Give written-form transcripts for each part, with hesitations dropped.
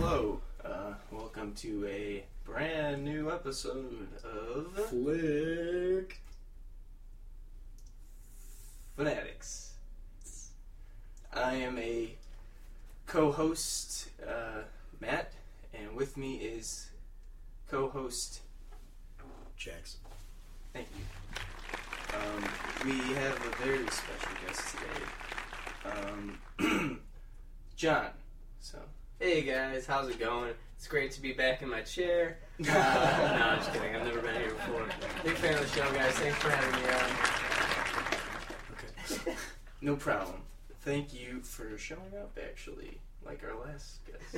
Hello, welcome to a brand new episode of Flick Fanatics. I am a co-host, Matt, and with me is co-host Jackson. Thank you. We have a very special guest today, John. So. Hey guys, how's it going? It's great to be back in my chair. No, I'm just kidding. I've never been here before. Big fan of the show, guys. Thanks for having me on. Okay. No problem. Thank you for showing up, actually, like our last guest.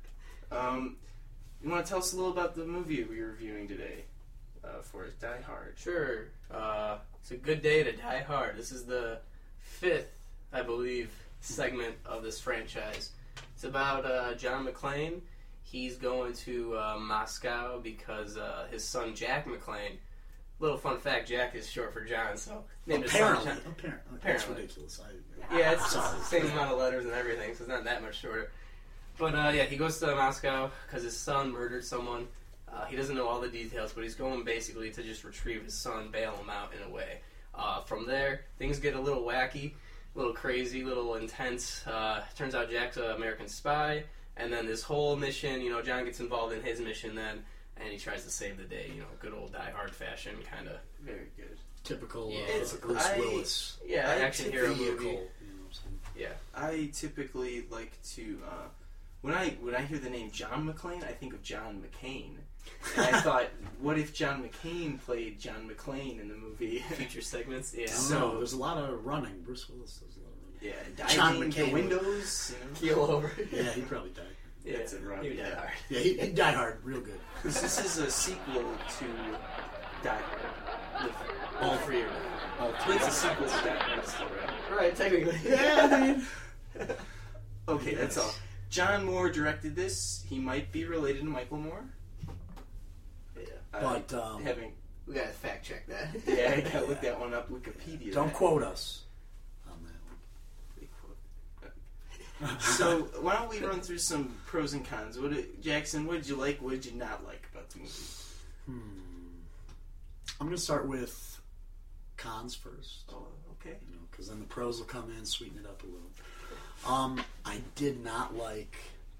You want to tell us a little about the movie we're reviewing today for Die Hard? Sure. It's a good day to die hard. This is the 5th, I believe, segment of this franchise. It's about John McClane. He's going to Moscow because his son Jack McClane. Little fun fact: Jack is short for John, so named his son John. Apparently, that's ridiculous. Yeah, it's the same amount of letters and everything, so it's not that much shorter. But yeah, he goes to Moscow because his son murdered someone. He doesn't know all the details, but he's going basically to just retrieve his son, bail him out in a way. From there, things get a little wacky. A little crazy, a little intense. Turns out Jack's an American spy, and then this whole mission, John gets involved in his mission then, and he tries to save the day, good old Die Hard fashion, kind of. Very good. Typical It's Bruce Willis. Yeah, action hero Vehicle, movie. you know what I'm saying? Yeah. I typically like to, when I hear the name John McClane, I think of John McCain. And I thought, what if John McCain played John McClane in the movie? Future segments, yeah. I don't know. There's a lot of running. Bruce Willis does a lot of running. Yeah, John diving McCain to windows. Keel over. Yeah, he probably died. Yeah, That's it, right. he would die Yeah. hard. Yeah, he died hard, real good. This is a sequel to Die Hard. All three are All But it's a sequel to Die Hard still, right? right, technically. Yeah, dude. Okay, that's all. John Moore directed this. He might be related to Michael Moore. Yeah. But Having We gotta fact check that. I gotta look that one up. Wikipedia. don't that. quote us on that Big quote. So why don't we run through some pros and cons? Jackson, what did you like? What did you not like about the movie? one. I'm going to start with cons first. Oh, okay. Because then the pros will come in, sweeten it up a little. I did not like.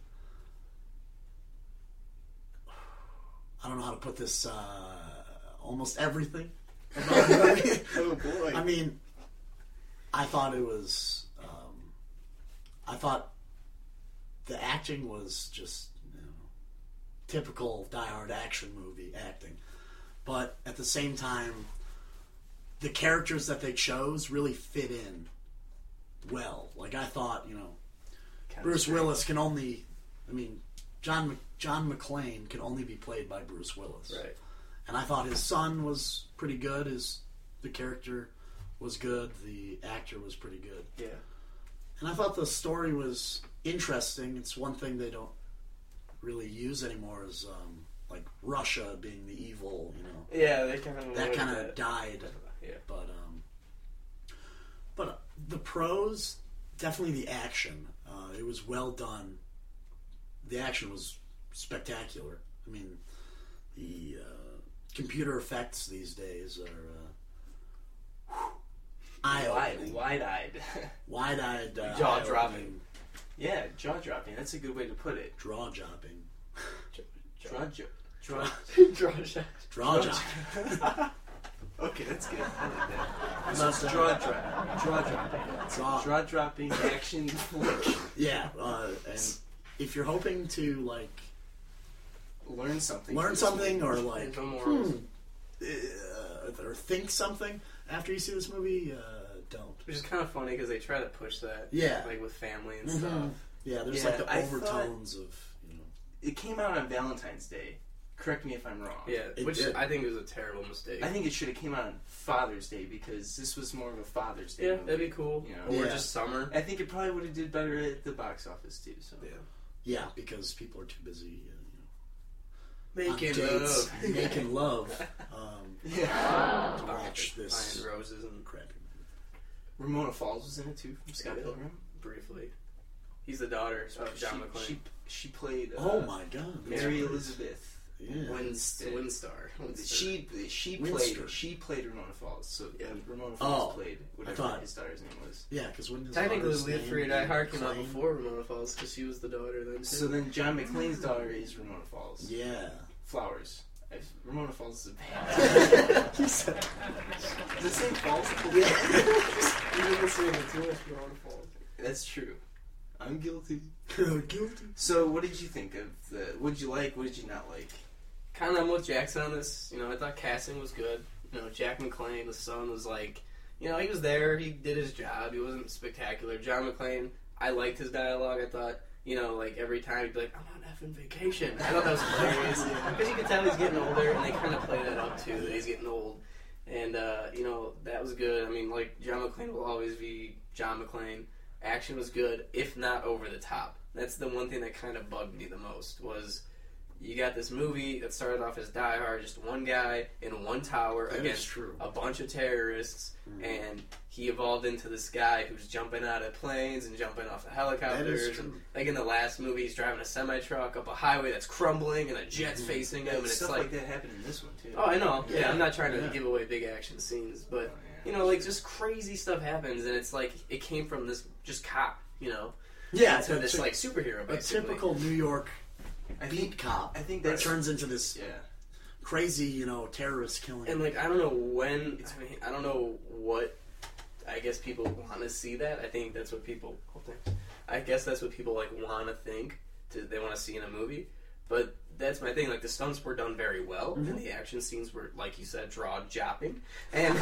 I don't know how to put this. Almost everything about the movie. Oh boy. I mean, I thought it was. I thought the acting was just typical Die Hard action movie acting, but at the same time, the characters that they chose really fit in well. Like I thought, Bruce Willis can only. I mean, John McClane can only be played by Bruce Willis. Right. And I thought his son was pretty good. The character was good. The actor was pretty good. Yeah. And I thought the story was interesting. It's one thing they don't really use anymore is like Russia being the evil, Yeah, they kind of that kind of died. Yeah. But the pros, definitely the action. It was well done. The action was spectacular. I mean, the computer effects these days are eye-opening. Wide-eyed. Wide-eyed. Jaw-dropping. Yeah, jaw-dropping. That's a good way to put it. Draw-dropping. Draw shot. Draw-dropping. Okay, that's good. I like that. About So that. Draw-dropping. Draw-dropping action flick. Yeah, and if you're hoping to, like, Learn something. or, like, No morals. or think something after you see this movie, don't. Which is kind of funny because they try to push that. Yeah. Like with family and Mhm. stuff. Yeah, there's Yeah, like the I overtones of, It came out on Valentine's Day. Correct me if I'm wrong. Yeah, It which did. I think was a terrible mistake. I think it should have came out on Father's Day because this was more of a Father's Day yeah, movie. that'd be cool. You know? Or Yeah. just summer. I think it probably would have did better at the box office too. So yeah, because people are too busy, Making on dates, love. making love, yeah. to watch this Buying roses and crappy movie. Ramona Falls was in it too from Scott Yeah. Pilgrim. briefly. He's the daughter of John she, McClane. she played. Oh my God, Mary Elizabeth. Yeah. Windstar. She played Ramona Falls. So Yeah. Ramona Falls played whatever thought- his daughter's name was. Yeah, because when his Technically, daughter's Live name Free or Die Hard came out McClane- before Ramona Falls because she was the daughter then too. So then John McClane's daughter is Ramona Falls. Yeah. Flowers. Ramona Falls is a band. He said, Does it say Falls? You've been listening to too much Ramona Falls. That's true. I'm guilty. guilty. So, what did you think of the? What did you like? What did you not like? Kind of, I'm with Jackson on this. You know, I thought casting was good. You know, Jack McClane, the son, was like, you know, he was there. He did his job. He wasn't spectacular. John McClane, I liked his dialogue. I thought, you know, like every time he'd be like, I'm on effing vacation. I thought that was hilarious because you could tell he's getting older, and they kind of play that up too. That he's getting old, and you know, that was good. I mean, like John McClane will always be John McClane. Action was good, if not over the top. That's the one thing that kind of bugged me the most was you got this movie that started off as Die Hard, just one guy in one tower That is against true. a bunch of terrorists, and he evolved into this guy who's jumping out of planes and jumping off of That helicopters. is true. And, like in the last movie, he's driving a semi-truck up a highway that's crumbling and a jet's facing him, and it's stuff like, that happened in this one too. oh, I know. Yeah, I'm not trying to Yeah. give away big action scenes, but Oh, yeah. you know, like just crazy stuff happens, and it's like it came from this just cop, you know, Yeah, to this like superhero, a basically. typical New York I beat think cop. I think that that's turns into this yeah. crazy, you know, terrorist killing. And like I don't know when, I don't know what. I guess people want to see that. I think that's what people. I guess that's what people like want to think. They want to see in a movie. But that's my thing. Like the stunts were done very well, and the action scenes were, like you said, jaw-dropping. And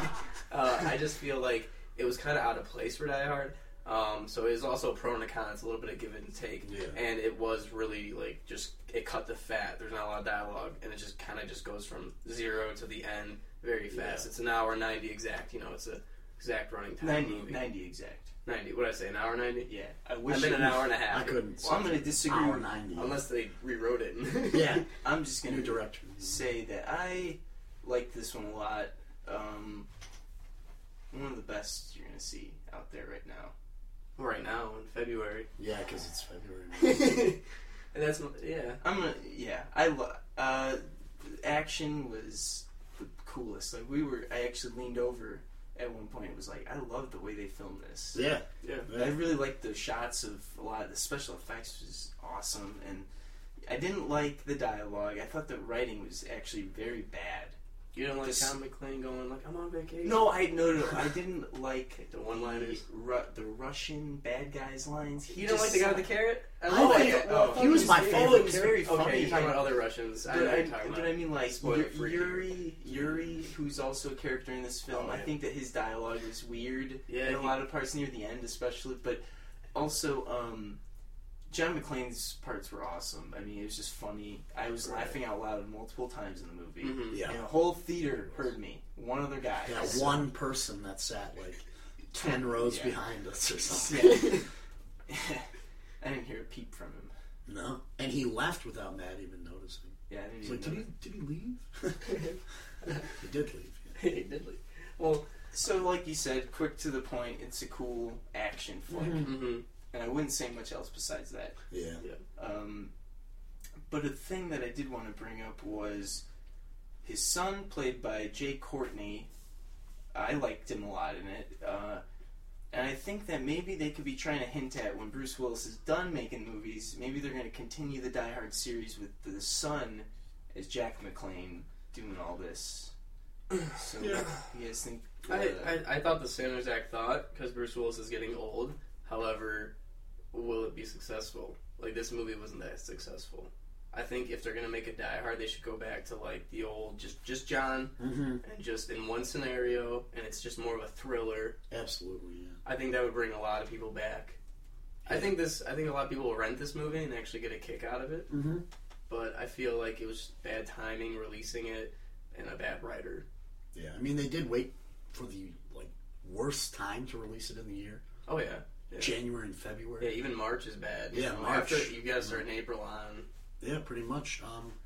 I just feel like it was kind of out of place for Die Hard. So it was also pro and a con. It's a little bit of give and take. Yeah. And it was really like just it cut the fat. There's not a lot of dialogue, and it just kind of just goes from 0 to the end very fast. Yeah. It's an hour 90 exact. You know, it's a exact running time 90, movie. 90 exact. 90. What did I say? An hour 90? Yeah, I wish I've been it an was- hour and a half. I couldn't. Well, I'm going to disagree. Hour 90. Unless they rewrote it. Yeah, I'm just going new to director. say that I like this one a lot. One of the best you're going to see out there right now. Right now in February. Yeah, because it's February. And that's yeah. Action was the coolest. Like I actually leaned over at one point. It was like, I love the way they filmed this. Yeah, I really liked the shots of a lot of the special effects was awesome, and I didn't like the dialogue. I thought the writing was actually very bad. You don't like Just- John McClane going like I'm on vacation. No, I didn't like The one-liners? the Russian bad guys lines. You don't like the guy with the carrot? I love think that. he was my favorite It was very Okay, funny. you're talking about other Russians. I know what you're talking But about. I mean, like Spoiler-free. Yuri, who's also a character in this film. Oh, I yeah. think that his dialogue is weird Yeah, in a he- lot of parts near the end, especially. But also, John McClane's parts were awesome. I mean, it was just funny. I was laughing out loud multiple times in the movie. Mhm. yeah. And the whole theater heard me. One other guy. Yeah, So- one person that sat like 10 rows Yeah. behind us or something. Yeah. I didn't hear a peep from him. No, and he left without Matt even noticing. Yeah, I didn't He's even like, know. did he leave? He did leave. Yeah. He did leave. Well, So, like you said, quick to the point. It's a cool action flick, mhm. and I wouldn't say much else besides that. Yeah. But a thing that I did want to bring up was his son, played by Jay Courtney. I liked him a lot in it, and I think that maybe they could be trying to hint at when Bruce Willis is done making movies. Maybe they're going to continue the Die Hard series with the son as Jack McClane doing all this. So, Yeah. you guys think? I thought the same exact thought because Bruce Willis is getting old. However, will it be successful? Like this movie wasn't that successful. I think if they're gonna make a Die Hard, they should go back to like the old, just John, Mm-hmm. and just in one scenario, and it's just more of a thriller. Absolutely, yeah. I think that would bring a lot of people back. I think a lot of people will rent this movie and actually get a kick out of it. Mm-hmm. But I feel like it was just bad timing releasing it and a bad writer. Yeah, I mean, they did wait for the like worst time to release it in the year. Oh yeah, yeah. January and February. Yeah, even March is bad. Yeah, know, March. After you guys start in April on. Yeah, pretty much.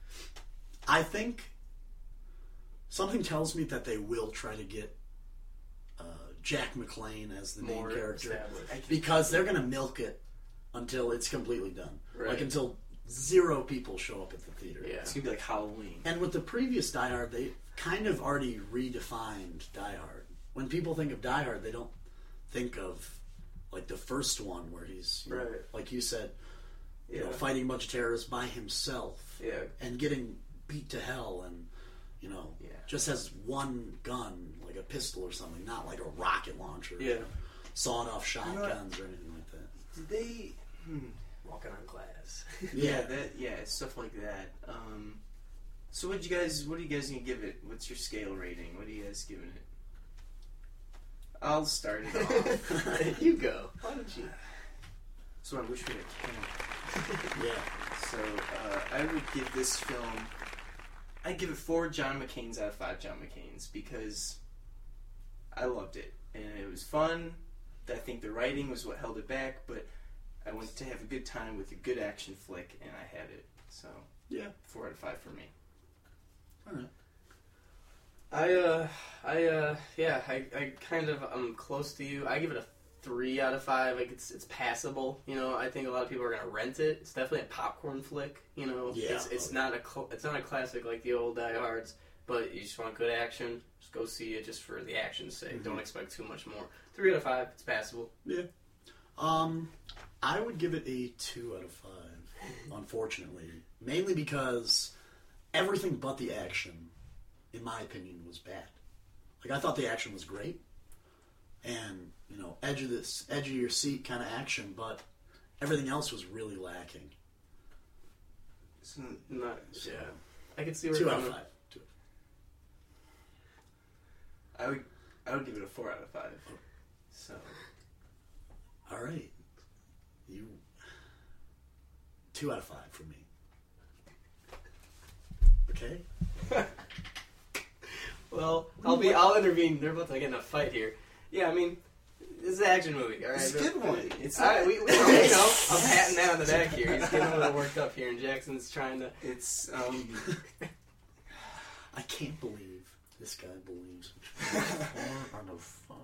I think something tells me that they will try to get Jack McClane as the More main character established. because they're going to milk it until it's completely done. Right. Like until 0 people show up at the theater. Yeah. It's gonna be like Halloween. And with the previous Die Hard, they kind of already redefined Die Hard. When people think of Die Hard, they don't think of like the first one where he's, you know, Right. like you said, you Yeah. know, fighting a bunch of terrorists by himself Yeah. and getting beat to hell and, you know, Yeah. just has one gun, like a pistol or something, not like a rocket launcher, Yeah. sawed-off shotguns or anything like that. Did they? Walking on glass. Yeah, stuff like that. So what are you guys gonna give it? What's your scale rating? What are you guys giving it? I'll start it off. You go. Why don't you? So I wish we had a camera. Yeah. So I would give this film. I'd give it 4 John McCain's out of 5 John McCain's because I loved it and it was fun. I think the writing was what held it back, but I went to have a good time with a good action flick, and I had it. So Yeah. 4 out of 5 for me. All right. I kind of, I'm close to you. I give it a 3 out of 5. Like it's passable. You know, I think a lot of people are gonna rent it. It's definitely a popcorn flick. You know, Yeah. it's not a classic like the old Die Hards. But you just want good action, just go see it just for the action's sake. Don't expect too much more. 3 out of 5. It's passable. Yeah. I would give it a 2 out of 5, unfortunately. Mainly because everything but the action, in my opinion, was bad. Like, I thought the action was great. And, you know, edge of your seat kind of action, but everything else was really lacking. So, Yeah. I can see where 2 you're out of coming. 5. I would give it a 4 out of 5. So All right. 2 out of 5 for me. Okay? Well, I'll intervene. They're about to get in a fight here. Yeah, I mean, this is an action movie, all right? it's a good one. It's All right, not- we know. I'm patting that on the back here. He's getting a little worked up here, and Jackson's trying to. It's I can't believe this guy believes 4 out of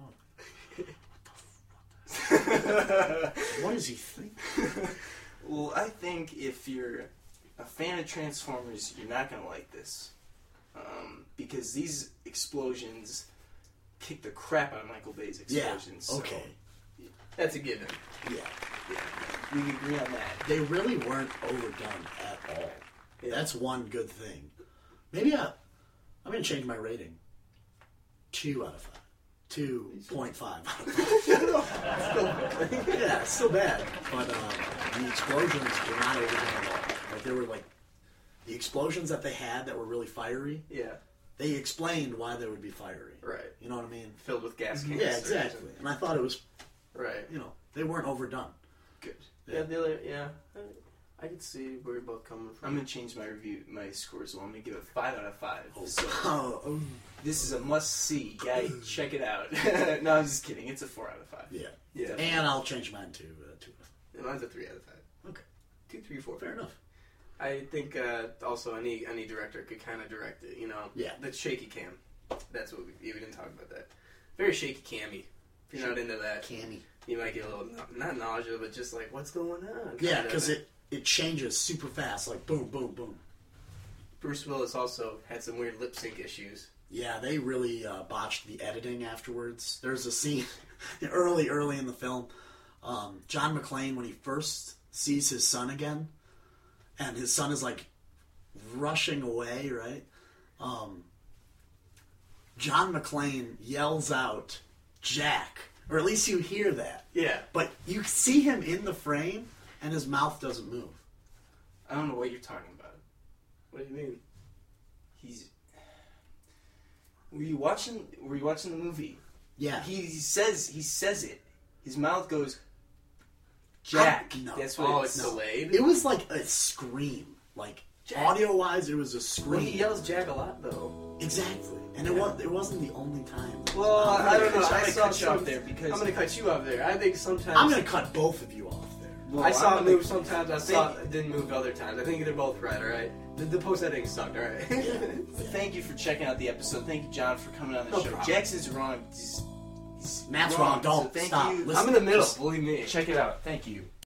5. What does he think? Well, I think if you're a fan of Transformers, you're not gonna like this because these explosions kick the crap out of Michael Bay's Yeah. explosions. so, Okay. That's a given. Yeah. we can agree on that. They really weren't overdone at all. Yeah. That's one good thing. Maybe I'm going to change my rating. 2 out of 5. 2.5 out of 5. Yeah, it's still bad. But the explosions were not overdone at all. Like, there were, like, the explosions that they had that were really fiery, Yeah, they explained why they would be fiery. right. You know what I mean? Filled with gas cans. Yeah, exactly. And I thought it was, Right. you know, they weren't overdone. Good. Yeah, I could see where you're both coming from. I'm gonna change my score as well. I'm gonna give it 5 out of 5. So Oh, this is a must see. Yeah, check it out. No, I'm just kidding. It's a 4 out of 5. yeah. Yeah. And I'll change mine to 2 out of Mine's a 3 out of 5. Okay. 2, 3, 4. 5. Fair enough. I think also any director could kind of direct it, you know? Yeah. The shaky cam. That's what we didn't talk about that. Very shaky cammy. If you're not into that, Canny. you might get a little, not knowledgeable, but just like, what's going on? Yeah, kinda because thing. it changes super fast, like boom, boom, boom. Bruce Willis also had some weird lip sync issues. Yeah, they really botched the editing afterwards. There's a scene early in the film. John McClane, when he first sees his son again, and his son is like rushing away, right? John McClane yells out, "Jack," or at least you hear that. Yeah. But you see him in the frame, and his mouth doesn't move. I don't know what you're talking about. What do you mean? Were you watching the movie? Yeah. He says it. His mouth goes, Jack. No. That's what Oh, it's it's delayed? It was like a scream. Like, Jack. audio-wise, it was a scream. Well, he yells Jack a lot, though. Exactly. And it wasn't the only time. Well, I don't know. I'm I gonna saw cut you off some- there because I'm going to cut you off there. I think sometimes... I'm going to cut both of you off there. Well, I saw I'm it move sometimes. I saw Thank- it didn't move other times. I think they're both right, alright? The post editing sucked, alright? Thank you for checking out the episode. Thank you, John, for coming on the No show. problem. Jackson's wrong. He's Matt's wrong. Don't. So thank Stop. you. Listen. I'm in the middle, Just believe me. check it out. Thank you.